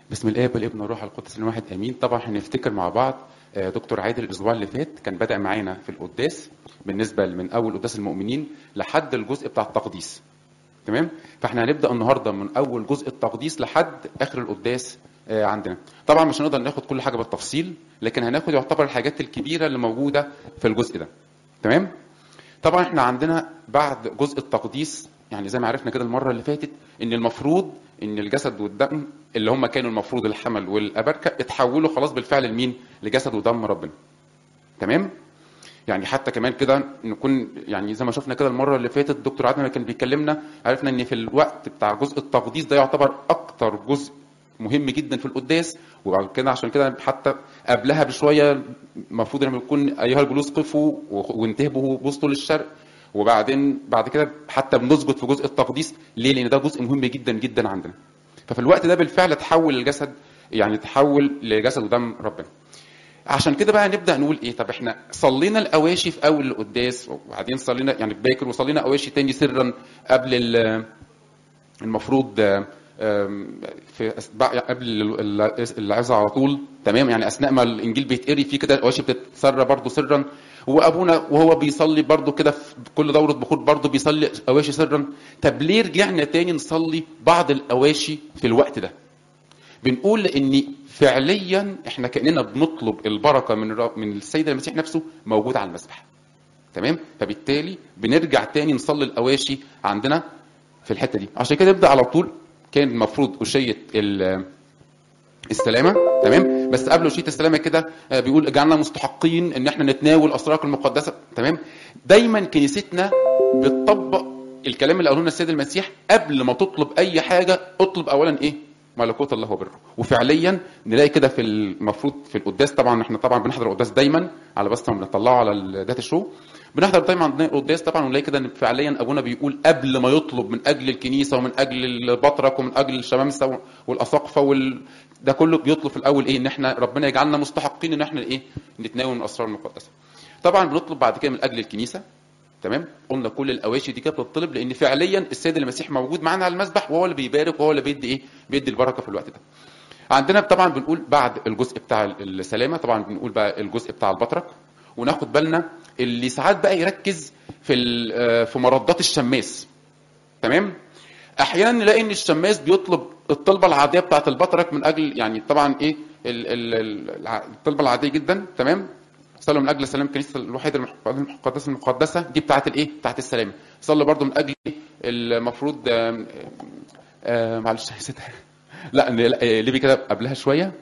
بسم الاب والابن والروح القدس الواحد امين. طبعا هنفتكر مع بعض دكتور عادل الاسبوع اللي فات كان بدأ معانا في القداس بالنسبه من اول قداس المؤمنين لحد الجزء بتاع التقديس. تمام، فاحنا هنبدا النهارده من اول جزء التقديس لحد اخر القداس عندنا. طبعا مش هنقدر ناخد كل حاجه بالتفصيل، لكن هناخد يعتبر الحاجات الكبيره اللي موجوده في الجزء ده. تمام. طبعا احنا عندنا بعد جزء التقديس، يعني زي ما عرفنا كده المره اللي فاتت، ان المفروض ان الجسد والدم اللي هم كانوا المفروض الحمل والابركه اتحولوا خلاص بالفعل لمين؟ لجسد ودم ربنا. تمام. يعني حتى كمان كده نكون يعني زي ما شفنا كده المره اللي فاتت الدكتور عادل كان بيكلمنا، عرفنا ان في الوقت بتاع جزء التقديس ده يعتبر اكتر جزء مهم جدا في القداس. وبعد كده عشان كده حتى قبلها بشويه المفروض لما يكون ايها الجلوس قفوا وانتهبوا بوسطوا للشرق، وبعدين بعد كده حتى بنسجد في جزء التقديس. ليه؟ لان ده جزء مهم جدا جدا عندنا. ففي الوقت ده بالفعل تحول الجسد، يعني تحول لجسد ودم ربنا. عشان كده بقى نبدا نقول ايه؟ طب احنا صلينا الاواشي في اول القداس، وبعدين صلينا يعني باكر، وصلينا اواشي تاني سرا قبل المفروض في قبل العظه على طول. تمام، يعني اثناء ما الانجيل بيتقري في كده اواشي بتتسرى برضه سرا، وابونا وهو بيصلي برضه كده في كل دوره بخور برضه بيصلي اواشي سرا. طب ليه رجعنا تاني نصلي بعض الاواشي في الوقت ده؟ بنقول ان فعليا احنا كاننا بنطلب البركه من السيد المسيح نفسه موجود على المذبح. تمام، فبالتالي بنرجع تاني نصلي الاواشي عندنا في الحته دي. عشان كده نبدا على طول. كان المفروض اشيه السلامه. تمام، بس قبل اشيه السلامه كده بيقول اجعلنا مستحقين ان احنا نتناول اسرارك المقدسه. تمام، دايما كنيستنا بتطبق الكلام اللي قالوه لنا السيد المسيح: قبل ما تطلب اي حاجه اطلب اولا ايه؟ ملكوت الله وبره. وفعليا نلاقي كده في المفروض في القداس. طبعا احنا طبعا بنحضر القداس دايما على بس ما بنطلعه على الداتا شو، بنحضر دايما عندنا القداس طبعا، ونلاقي كده ان فعليا ابونا بيقول قبل ما يطلب من اجل الكنيسه ومن اجل البطرك ومن اجل الشمامسه والاساقفه ده كله بيطلب في الاول ايه؟ ان احنا ربنا يجعلنا مستحقين ان احنا ايه؟ نتناول من الاسرار المقدسه. طبعا بنطلب بعد كده من اجل الكنيسه. تمام، قلنا كل الاواشي دي كانت بتطلب لان فعليا السيد المسيح موجود معانا على المذبح، وهو اللي بيبارك وهو اللي بيدي ايه؟ بيدي البركه في الوقت ده. عندنا طبعا بنقول بعد الجزء بتاع السلامه طبعا بنقول بقى الجزء بتاع البطرك، وناخد بالنا اللي ساعات بقى يركز في مردات الشماس. تمام، احيانا نلاقي ان الشماس بيطلب الطلبه العاديه بتاعه البطرك من اجل يعني طبعا ايه الطلبه العاديه جدا. تمام، صلوا من اجل سلام الكنيسه الوحيده المقدسه دي بتاعه الايه؟ بتاعه السلامه. صلوا برضو من اجل المفروض معلش نسيتها. لا اللي كده قبلها شويه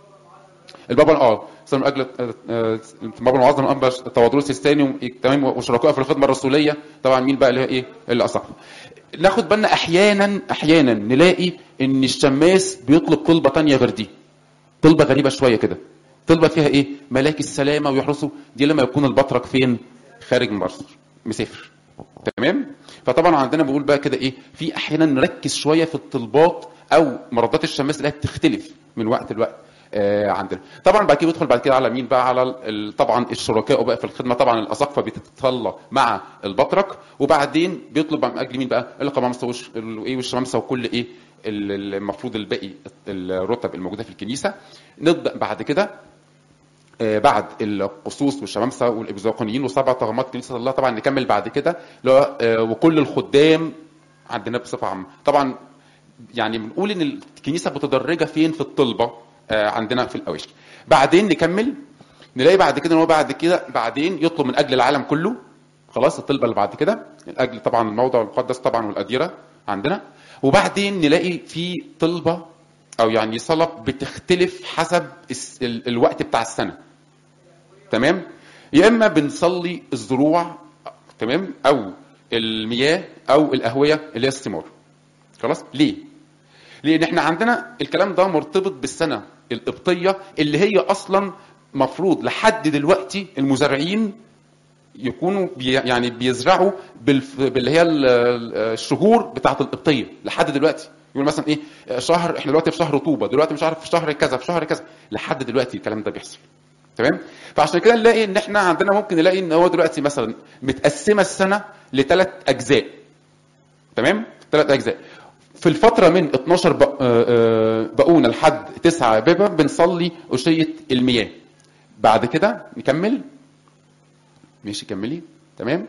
البابا صلوا من اجل البابا المعظم الانبا تواضروس الثاني. تمام، وشركائه في الخدمه الرسوليه. طبعا مين بقى اللي هي ايه؟ اللي اصح. ناخد بالنا احيانا نلاقي ان الشماس بيطلب طلبه تانية غير دي، طلبه غريبه شويه كده، طلبه فيها ايه؟ ملاك السلامه ويحرسوا. دي لما يكون البطرك فين؟ خارج من مصر، مسافر. تمام، فطبعا عندنا بقول بقى كده ايه؟ في احيانا نركز شويه في الطلبات او مردات الشماس اللي بتختلف من وقت لوقت عندنا. طبعا بعد كده بيدخل بعد كده على مين بقى؟ على طبعا الشركاء بقى في الخدمه. طبعا الاساقفه بتتصلى مع البطرك، وبعدين بيطلب من اجل مين بقى؟ القمامسه والشمامسه وكل ايه المفروض الباقي الرتب الموجوده في الكنيسه. نبدا بعد كده بعد القصوص والشمامسه والابزاقيين وسبع طغمات كنيسه الله. طبعا نكمل بعد كده وكل الخدام عندنا بصفه عامه. طبعا يعني بنقول ان الكنيسه متدرجه فين في الطلبه عندنا في الاواشي. بعدين نكمل نلاقي بعد كده ان هو بعد كده بعدين يطلب من اجل العالم كله. خلاص الطلبه اللي بعد كده من اجل طبعا الموضع المقدس طبعا والاديره عندنا. وبعدين نلاقي في طلبه او يعني صلاه بتختلف حسب الوقت بتاع السنه. تمام، يا اما بنصلي الزروع، تمام، او المياه او الاهويه اللي هي الثمار. خلاص ليه؟ لان احنا عندنا الكلام ده مرتبط بالسنه القبطيه اللي هي اصلا مفروض لحد دلوقتي المزارعين يكونوا يعني بيزرعوا باللي هي الشهور بتاعه القبطيه لحد دلوقتي. يقول مثلا ايه؟ شهر احنا دلوقتي في شهر رطوبه، دلوقتي مش عارف في شهر كذا، في شهر كذا، لحد دلوقتي الكلام ده بيحصل. تمام، فعشان كده نلاقي ان احنا عندنا ممكن نلاقي ان هو دلوقتي مثلا متقسمه السنه لثلاث اجزاء. تمام، ثلاث اجزاء. في الفتره من 12 بقونه لحد 9 بيبه بنصلي أشية المياه. بعد كده نكمل. ماشي كملي. تمام.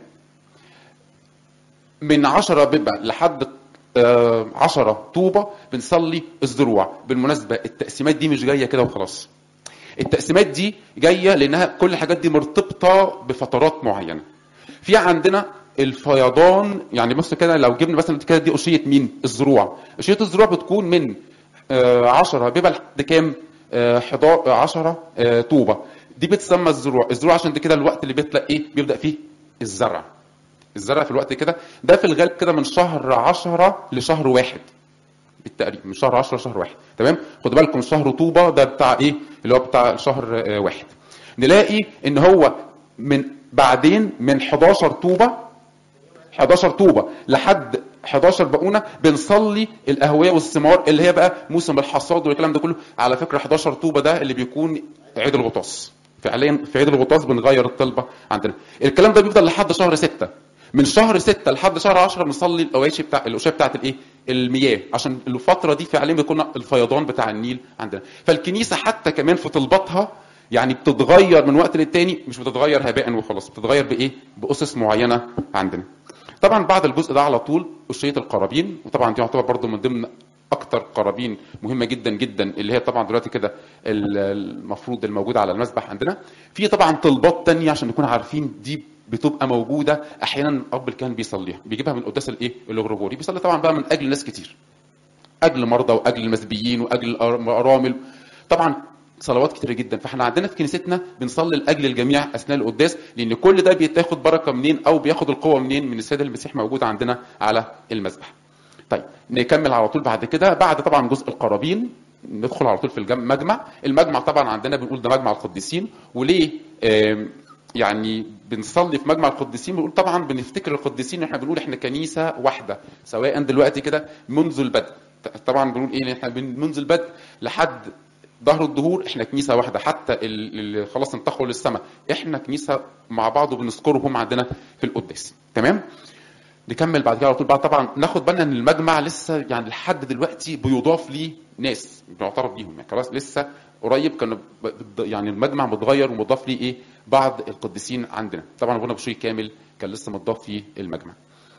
من 10 بيبه لحد 10 طوبه بنصلي الذروع. بالمناسبه التقسيمات دي مش جايه كده وخلاص، التقسيمات دي جايه لانها كل الحاجات دي مرتبطه بفترات معينه. في عندنا الفيضان، يعني بص كده لو جبنا مثلا كده دي أشية مين؟ الذروع. أشية الذروع بتكون من 10 بيبقى لحد كام؟ 10 طوبه. دي بتسمى الذروع. الذروع عشان دي كده الوقت اللي بيطلع ايه؟ بيبدا فيه الزرع. الزرع في الوقت كده ده في الغالب كده من شهر 10 لشهر 1 بالتقريب، من شهر 10 لشهر 1. تمام. خدوا بالكم شهر طوبه ده بتاع ايه؟ اللي هو بتاع شهر 1. نلاقي ان هو من بعدين من 11 طوبه لحد 11 بقونه بنصلي الاهويه والثمار اللي هي بقى موسم الحصاد والكلام ده كله. على فكره 11 طوبه ده اللي بيكون عيد الغطاس. فعليا في عيد الغطاس بنغير الطلبه عندنا. الكلام ده بيفضل لحد شهر 6. من شهر 6 لحد شهر 10 بنصلي الأواشي الأشياء بتاعت الايه؟ المياه، عشان الفتره دي فعليا بيكون الفيضان بتاع النيل عندنا. فالكنيسه حتى كمان في طلباتها يعني بتتغير من وقت للتاني، مش بتتغير هباء وخلاص، بتتغير بايه؟ باسس معينه عندنا. طبعا بعد الجزء ده على طول أشية القرابين، وطبعا دي يعتبر برضو من ضمن اكتر قرابين مهمه جدا جدا، اللي هي طبعا دلوقتي كده المفروض الموجوده على المذبح عندنا. في طبعا طلبات تانية عشان نكون عارفين دي بتبقى موجوده احيانا الاب الكاهن بيصليها، بيجيبها من قداس الايه؟ الغرغوري. بيصلي طبعا بقى من اجل ناس كتير، اجل مرضى واجل المسبيين واجل الارامل، طبعا صلوات كتير جدا. فاحنا عندنا في كنيستنا بنصلي لاجل الجميع اثناء القداس، لان كل ده بيتاخد بركه منين او بياخد القوه منين؟ من السيد المسيح موجود عندنا على المذبح. طيب نكمل على طول بعد كده. بعد طبعا جزء القرابين ندخل على طول في المجمع. المجمع طبعا عندنا بنقول ده مجمع القديسين. وليه يعني بنصلي في مجمع القديسين؟ بنقول طبعا بنفتكر القديسين، احنا بنقول احنا كنيسه واحده سواء دلوقتي كده منذ البدء. طبعا بنقول ايه؟ احنا منذ البدء لحد ظهر الدهور احنا كنيسه واحده، حتى اللي خلاص انتقلوا للسماء احنا كنيسه مع بعض وبنذكرهم عندنا في القداس. تمام. نكمل بعد كده على طول. بعد طبعا ناخد بالنا ان المجمع لسه يعني لحد دلوقتي بيضاف ليه ناس بنعترف بيهم، يعني خلاص لسه قريب كان يعني المجمع متغير ومضاف ليه ايه؟ بعض القديسين عندنا. طبعا ابونا بشوي كامل كان لسه مضاف فيه المجمع،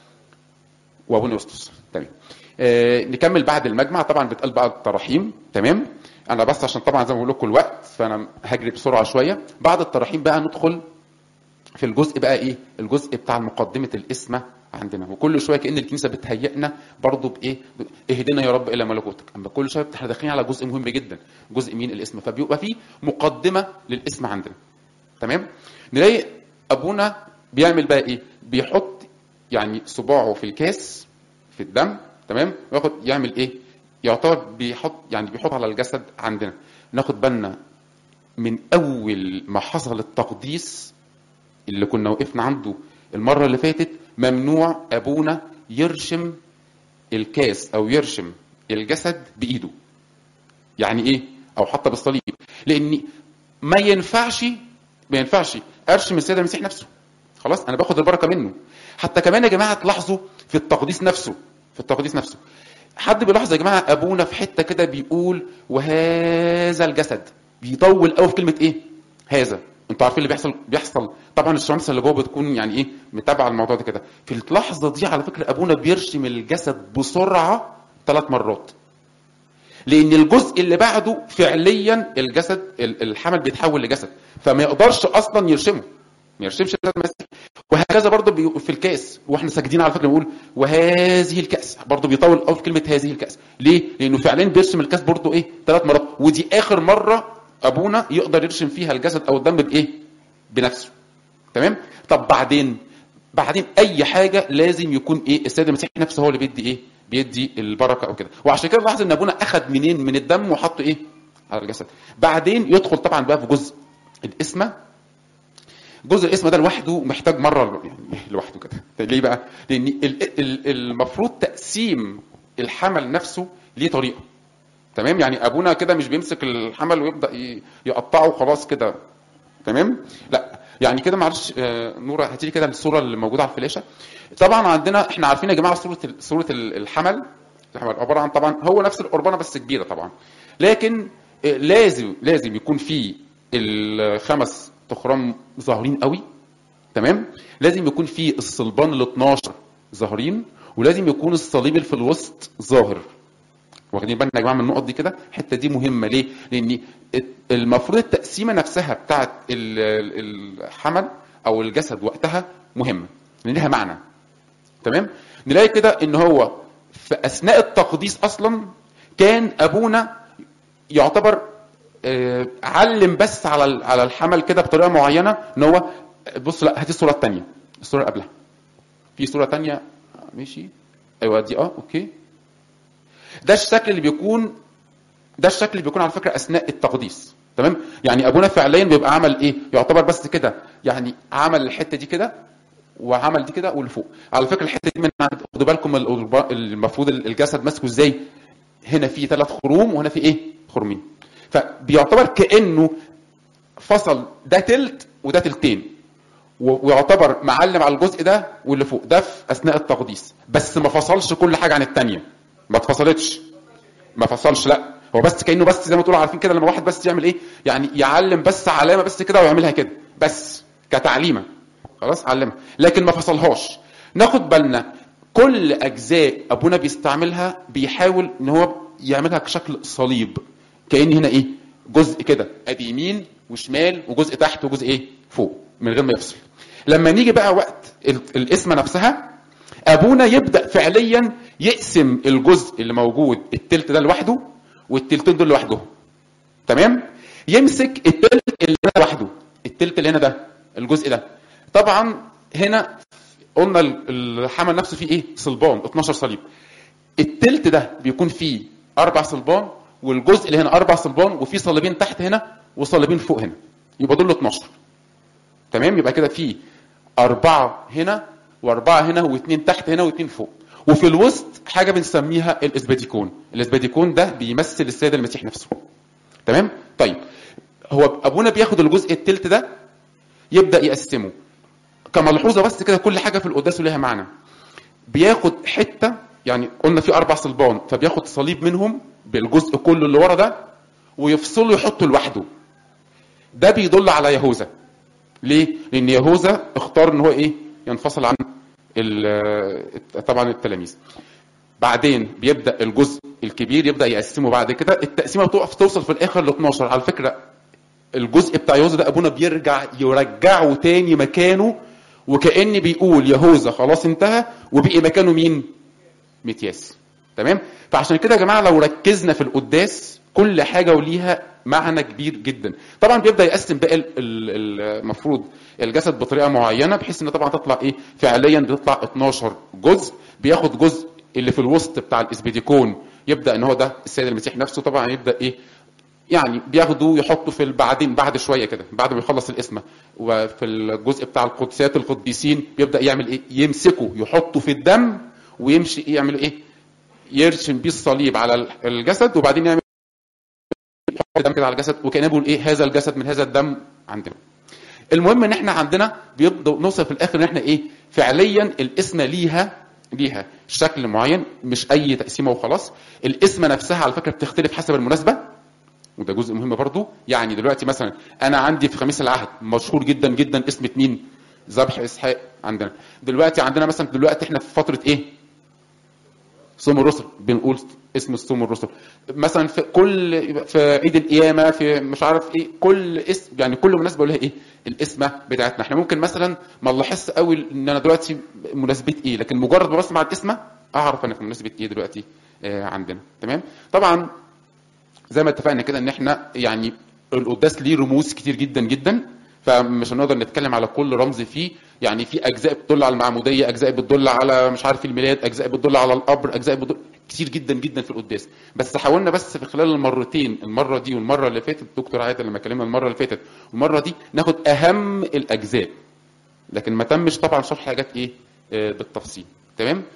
وابونا يوستوس. تمام. نكمل بعد المجمع. طبعا بتقال بعد التراحيم. تمام. انا بس عشان طبعا زي ما بقول لكم الوقت فانا هجري بسرعه شويه. بعد التراحيم بقى ندخل في الجزء بقى ايه؟ الجزء بتاع مقدمه القسمه عندنا. وكل شويه كأن الكنيسه بتهيئنا برضو بايه؟ اهدنا يا رب الى ملكوتك. اما كل شويه احنا داخلين على جزء مهم جدا، جزء مين؟ الاسم. فبيبقى فيه مقدمه للاسم عندنا. تمام. نلاقي ابونا بيعمل بقى ايه؟ بيحط يعني صباعه في الكاس في الدم. تمام. وياخد يعمل ايه؟ يعتبر بيحط على الجسد عندنا. ناخد بالنا من اول ما حصل التقديس اللي كنا وقفنا عنده المره اللي فاتت، ممنوع ابونا يرشم الكاس او يرشم الجسد بايده. يعني ايه؟ او حتى بالصليب. لان ما ينفعش ارشم السيد المسيح نفسه. خلاص انا باخد البركه منه. حتى كمان يا جماعه تلاحظوا في التقديس نفسه حد بيلاحظ يا جماعه ابونا في حته كده بيقول وهذا الجسد، بيطول قوي في كلمه ايه؟ هذا. انتوا عارفين اللي بيحصل طبعا الشمس اللي جوه بتكون يعني ايه؟ متابعه الموضوع ده كده. في اللحظه دي على فكره ابونا بيرشم الجسد بسرعه 3 مرات، لان الجزء اللي بعده فعليا الجسد الحمل بيتحول لجسد، فما يقدرش اصلا يرشمه، ما يرشمش الجسد المسيح. وهكذا برضه في الكاس واحنا ساجدين على فكره بنقول وهذه الكاس، برضه بيطول قوي في كلمه هذه الكاس. ليه؟ لانه فعليا بيرسم الكاس برضه ايه؟ 3 مرات، ودي اخر مره ابونا يقدر يرسم فيها الجسد او الدم بايه؟ بنفسه. تمام. طب بعدين اي حاجه لازم يكون ايه؟ السيد المسيح نفسه هو اللي بيدي ايه؟ بيدي البركه او كده. وعشان كده لاحظ ان ابونا اخذ منين؟ من الدم وحطه ايه؟ على الجسد. بعدين يدخل طبعا بقى في جزء القسمه. جزء القسمه ده لوحده محتاج مره يعني لوحده كده. ليه بقى؟ لان المفروض تقسيم الحمل نفسه ليه طريقه. تمام. يعني ابونا كده مش بيمسك الحمل ويبدا يقطعه خلاص كده. تمام. لا يعني كده معلش نوره هاتي لي كده الصوره اللي موجوده على الفلاشه. طبعا عندنا احنا عارفين يا جماعه صوره الحمل عباره عن طبعا هو نفس القربانه بس كبيره طبعا، لكن لازم يكون في الخمس تخرام ظاهرين قوي، تمام. لازم يكون في الصلبان ال 12 ظاهرين، ولازم يكون الصليب اللي في الوسط ظاهر. واخدين بالنا يا جماعه من النقط دي كده؟ الحته دي مهمه ليه؟ لان المفروض التقسيمه نفسها بتاعت الحمل او الجسد وقتها مهمه، لان لها معنى، تمام. نلاقي كده ان هو في اثناء التقديس اصلا كان ابونا يعتبر علم بس على الحمل كده بطريقه معينه، ان هو بص لا هاتي الصوره الثانيه، الصوره اللي قبلها، في صوره ثانيه ماشي، ايوه دي اوكي. ده الشكل اللي بيكون على فكره اثناء التقديس، تمام. يعني ابونا فعليا بيبقى عمل ايه؟ يعتبر بس كده، يعني عمل الحته دي كده وعمل دي كده واللي فوق. على فكره الحته دي من خدوا بالكم المفروض الجسد ماسكه ازاي، هنا في 3 خروم وهنا في ايه؟ خرمين. فبيعتبر كانه فصل ده تلت وده تلتين، ويعتبر معلم على الجزء ده واللي فوق ده في اثناء التقديس، بس ما فصلش كل حاجه عن الثانيه، ما اتفصلتش، ما فصلش، لا هو بس كانه بس زي ما تقولوا عارفين كده لما واحد بس يعمل ايه، يعني يعلم بس علامه بس كده ويعملها كده بس كتعليمه، خلاص علمها، لكن ما فصلهاش. ناخد بالنا كل اجزاء ابونا بيستعملها بيحاول ان هو يعملها كشكل صليب، كأن هنا ايه؟ جزء كده ادي يمين وشمال وجزء تحت وجزء ايه؟ فوق، من غير ما يفصل. لما نيجي بقى وقت القسمه نفسها، ابونا يبدا فعليا يقسم الجزء اللي موجود التلت ده لوحده والتلتين دول لوحدهم، تمام. يمسك التلت اللي هنا لوحده، التلت اللي هنا ده الجزء ده، طبعا هنا قلنا الحمل نفسه فيه ايه؟ صلبان 12 صليب. التلت ده بيكون فيه 4 صلبان، والجزء اللي هنا 4 صلبان، وفي صليبين تحت هنا وصليبين فوق هنا، يبقى دول 12، تمام. يبقى كده في 4 هنا و4 هنا و2 تحت هنا و2 فوق، وفي الوسط حاجه بنسميها الاسباديكون. الاسباديكون ده بيمثل السيد المسيح نفسه، تمام. طيب هو ابونا بياخد الجزء التلت ده يبدا يقسمه كملحوظه بس كده، كل حاجه في القداس لها معنى. بياخد حته، يعني قلنا في 4 صلبان، فبياخد صليب منهم بالجزء كله اللي ورا ده ويفصله يحطه لوحده. ده بيدل على يهوذا. ليه؟ لان يهوذا اختار ان هو ايه؟ ينفصل عن طبعا التلاميذ. بعدين بيبدا الجزء الكبير يبدا يقسمه، بعد كده التقسيمه توصل في الاخر ل 12. على فكره الجزء بتاع يهوذا ده ابونا يرجعه تاني مكانه، وكأن بيقول يهوذا خلاص انتهى وبقي مكانه مين؟ متياس، تمام. فعشان كده يا جماعه لو ركزنا في القداس كل حاجه وليها معنى كبير جدا. طبعا بيبدا يقسم بقى المفروض الجسد بطريقه معينه، بحيث ان طبعا تطلع ايه؟ فعليا بتطلع 12 جزء. بياخد جزء اللي في الوسط بتاع الاسبيديكون، يبدا ان هو ده السيد المسيح نفسه، طبعا يبدا ايه؟ يعني بياخده يحطه في بعدين بعد شويه كده بعد ما يخلص القسمه. وفي الجزء بتاع القدسات القديسين بيبدا يعمل ايه؟ يمسكه يحطه في الدم ويمشي ايه؟ يعمل ايه؟ يرسم بيه الصليب على الجسد، وبعدين يعمل الدم كده على الجسد، وكانه بيقول ايه؟ هذا الجسد من هذا الدم عندنا. المهم ان احنا عندنا بيبدا نوصل في الاخر ان احنا ايه؟ فعليا القسمه ليها شكل معين، مش اي تقسيمه وخلاص. القسمه نفسها على فكره بتختلف حسب المناسبه، وده جزء مهم برضو. يعني دلوقتي مثلا انا عندي في خميس العهد مشهور جدا جدا قسمه مين؟ ذبح اسحاق عندنا. دلوقتي عندنا مثلا دلوقتي احنا في فتره ايه؟ صوم الرسل، بنقول اسم صوم الرسل. مثلا في عيد القيامه، في مش عارف ايه، كل اسم يعني كل مناسبه لها ايه؟ الاسمه بتاعتنا. احنا ممكن مثلا ما نلاحظش قوي ان انا دلوقتي مناسبه ايه، لكن مجرد ما بسمع الاسمه اعرف انا في مناسبه ايه دلوقتي عندنا، تمام. طبعا زي ما اتفقنا كده ان احنا يعني القداس ليه رموز كتير جدا جدا، فمش هنقدر نتكلم على كل رمز فيه. يعني في اجزاء بتدل على المعموديه، اجزاء بتدل على مش عارف الميلاد، اجزاء بتدل على القبر، اجزاء بتدل كتير جدا جدا في القداس. بس حاولنا بس في خلال المرتين، المره دي والمره اللي فاتت، دكتور عادل لما كلمنا المره اللي فاتت والمره دي، ناخد اهم الاجزاء، لكن ما تمش طبعا شرح حاجات ايه بالتفصيل، تمام.